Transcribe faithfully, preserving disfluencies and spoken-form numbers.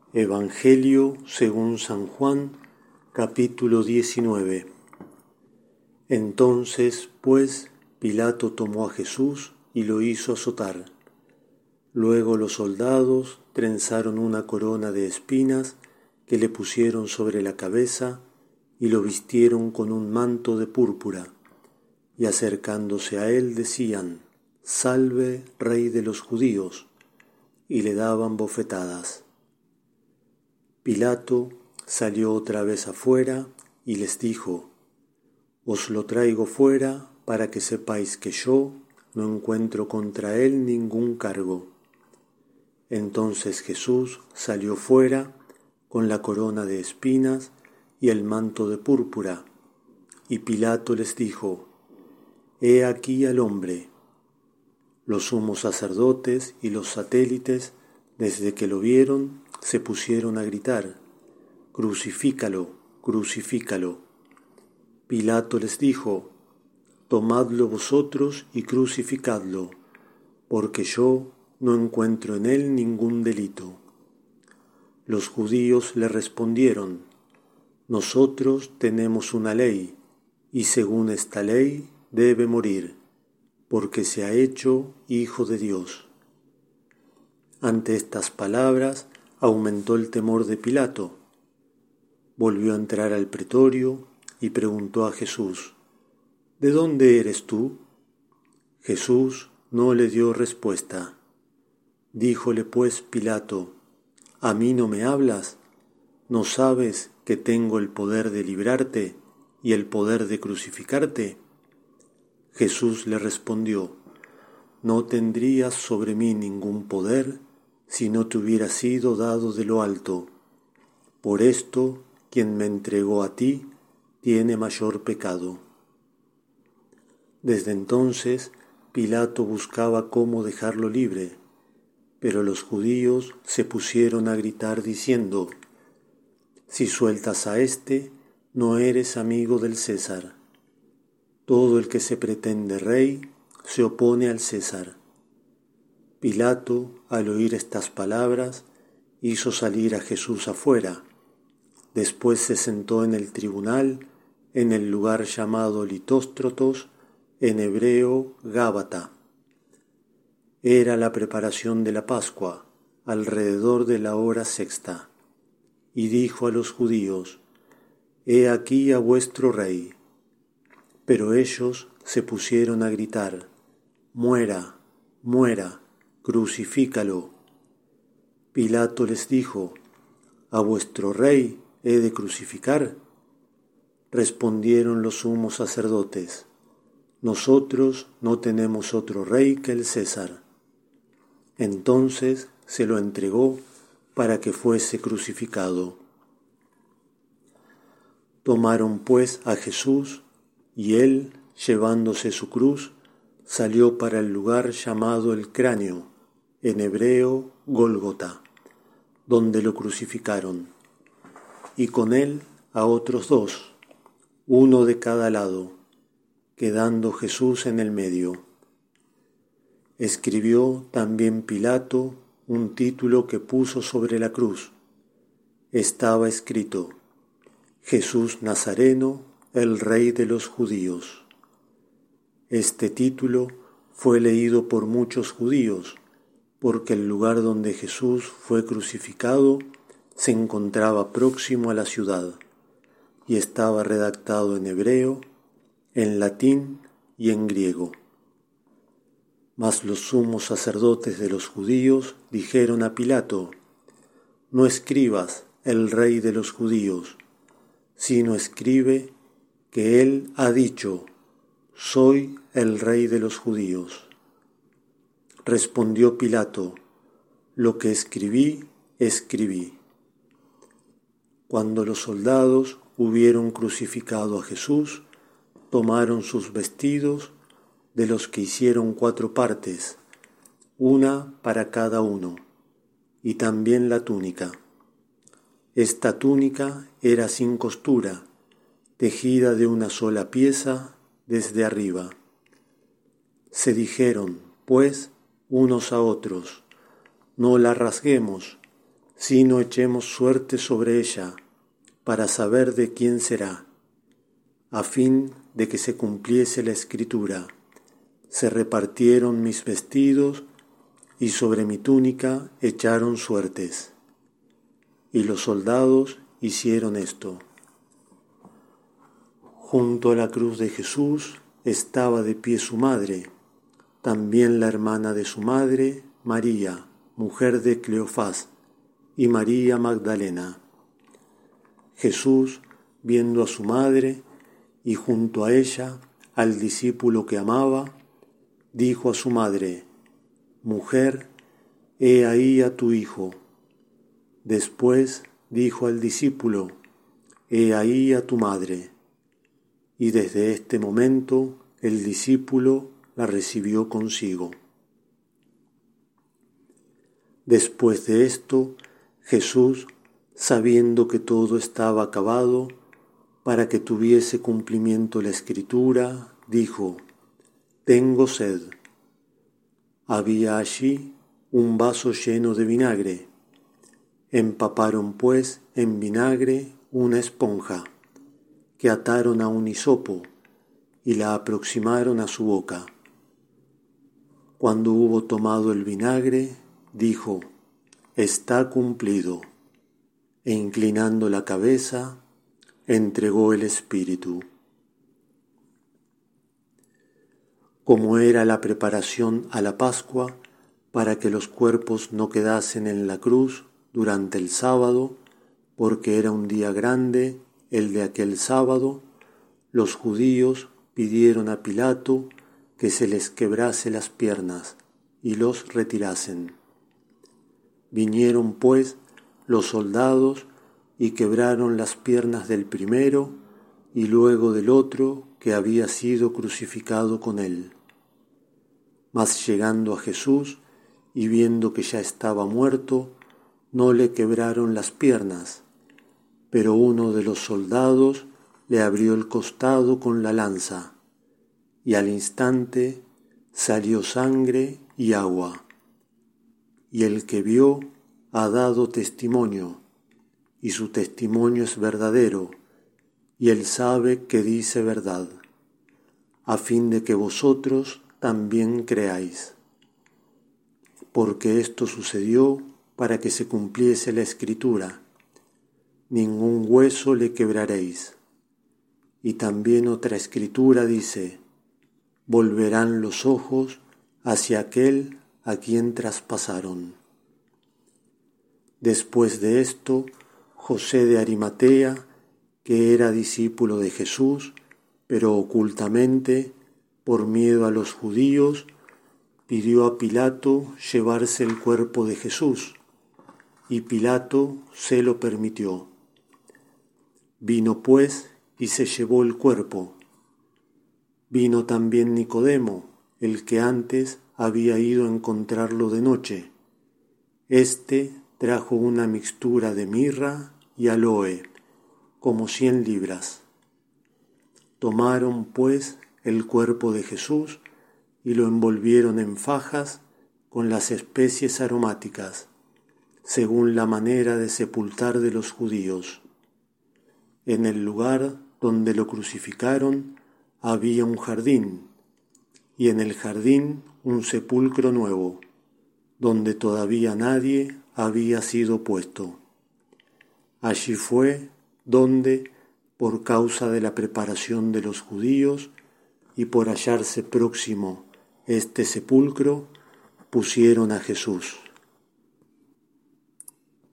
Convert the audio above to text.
Evangelio según San Juan, capítulo diecinueve. Entonces, pues, Pilato tomó a Jesús y lo hizo azotar. Luego los soldados trenzaron una corona de espinas que le pusieron sobre la cabeza y lo vistieron con un manto de púrpura, y acercándose a él decían: «Salve, Rey de los judíos», y le daban bofetadas. Pilato salió otra vez afuera y les dijo: «Os lo traigo fuera para que sepáis que yo no encuentro contra él ningún cargo». Entonces Jesús salió fuera con la corona de espinas y el manto de púrpura, y Pilato les dijo: «He aquí al hombre». Los sumos sacerdotes y los satélites, desde que lo vieron, se pusieron a gritar: «Crucifícalo, crucifícalo». Pilato les dijo: «Tomadlo vosotros y crucificadlo, porque yo no encuentro en él ningún delito». Los judíos le respondieron: «Nosotros tenemos una ley, y según esta ley debe morir, porque se ha hecho Hijo de Dios». Ante estas palabras aumentó el temor de Pilato. Volvió a entrar al pretorio y preguntó a Jesús: «¿De dónde eres tú?». Jesús no le dio respuesta. Díjole pues Pilato: «¿A mí no me hablas? ¿No sabes que tengo el poder de librarte y el poder de crucificarte?». Jesús le respondió: «No tendrías sobre mí ningún poder si no te hubiera sido dado de lo alto. Por esto, quien me entregó a ti tiene mayor pecado». Desde entonces, Pilato buscaba cómo dejarlo libre, pero los judíos se pusieron a gritar diciendo: «Si sueltas a éste, no eres amigo del César. Todo el que se pretende rey se opone al César». Pilato, al oír estas palabras, hizo salir a Jesús afuera. Después se sentó en el tribunal, en el lugar llamado Litóstrotos, en hebreo Gábata. Era la preparación de la Pascua, alrededor de la hora sexta. Y dijo a los judíos: «He aquí a vuestro rey». Pero ellos se pusieron a gritar: «Muera, muera, crucifícalo». Pilato les dijo: «¿A vuestro rey he de crucificar?». Respondieron los sumos sacerdotes: «Nosotros no tenemos otro rey que el César». Entonces se lo entregó para que fuese crucificado. Tomaron pues a Jesús, y él, llevándose su cruz, salió para el lugar llamado el Cráneo, en hebreo Gólgota, donde lo crucificaron, y con él a otros dos, uno de cada lado, quedando Jesús en el medio. Escribió también Pilato un título que puso sobre la cruz. Estaba escrito: «Jesús Nazareno, el Rey de los Judíos». Este título fue leído por muchos judíos, porque el lugar donde Jesús fue crucificado se encontraba próximo a la ciudad, y estaba redactado en hebreo, en latín y en griego. Mas los sumos sacerdotes de los judíos dijeron a Pilato: «No escribas el Rey de los judíos, sino escribe que él ha dicho: soy el Rey de los judíos». Respondió Pilato: «Lo que escribí, escribí». Cuando los soldados hubieron crucificado a Jesús, tomaron sus vestidos, de los que hicieron cuatro partes, una para cada uno, y también la túnica. Esta túnica era sin costura, tejida de una sola pieza desde arriba. Se dijeron, pues, unos a otros: «No la rasguemos, sino echemos suerte sobre ella, para saber de quién será, a fin de que se cumpliese la escritura. Se repartieron mis vestidos, y sobre mi túnica echaron suertes. Y los soldados hicieron esto. Junto a la cruz de Jesús estaba de pie su madre, también la hermana de su madre, María, mujer de Cleofás, y María Magdalena. Jesús, viendo a su madre y junto a ella al discípulo que amaba, dijo a su madre: Mujer, he ahí a tu hijo. Después dijo al discípulo: He ahí a tu madre. Y desde este momento el discípulo la recibió consigo. Después de esto, Jesús, sabiendo que todo estaba acabado, para que tuviese cumplimiento la Escritura, dijo: Tengo sed. Había allí un vaso lleno de vinagre. Empaparon pues en vinagre una esponja, que ataron a un hisopo y la aproximaron a su boca. Cuando hubo tomado el vinagre, dijo: Está cumplido. E inclinando la cabeza, entregó el espíritu. Como era la preparación a la Pascua, para que los cuerpos no quedasen en la cruz durante el sábado, porque era un día grande, el de aquel sábado, los judíos pidieron a Pilato que se les quebrase las piernas y los retirasen. Vinieron pues los soldados y quebraron las piernas del primero y luego del otro que había sido crucificado con él. Mas llegando a Jesús y viendo que ya estaba muerto, no le quebraron las piernas, pero uno de los soldados le abrió el costado con la lanza, y al instante salió sangre y agua. Y el que vio ha dado testimonio, y su testimonio es verdadero, y él sabe que dice verdad, a fin de que vosotros también creáis. Porque esto sucedió para que se cumpliese la Escritura: ningún hueso le quebraréis. Y también otra Escritura dice: volverán los ojos hacia aquel a quien traspasaron. Después de esto, José de Arimatea, que era discípulo de Jesús, pero ocultamente, por miedo a los judíos, pidió a Pilato llevarse el cuerpo de Jesús, y Pilato se lo permitió. Vino pues y se llevó el cuerpo. Vino también Nicodemo, el que antes había ido a encontrarlo de noche. Este trajo una mixtura de mirra y aloe, como cien libras. Tomaron pues el cuerpo de Jesús y lo envolvieron en fajas con las especies aromáticas, según la manera de sepultar de los judíos. En el lugar donde lo crucificaron había un jardín, y en el jardín un sepulcro nuevo, donde todavía nadie había sido puesto. Allí fue donde, por causa de la preparación de los judíos y por hallarse próximo este sepulcro, pusieron a Jesús.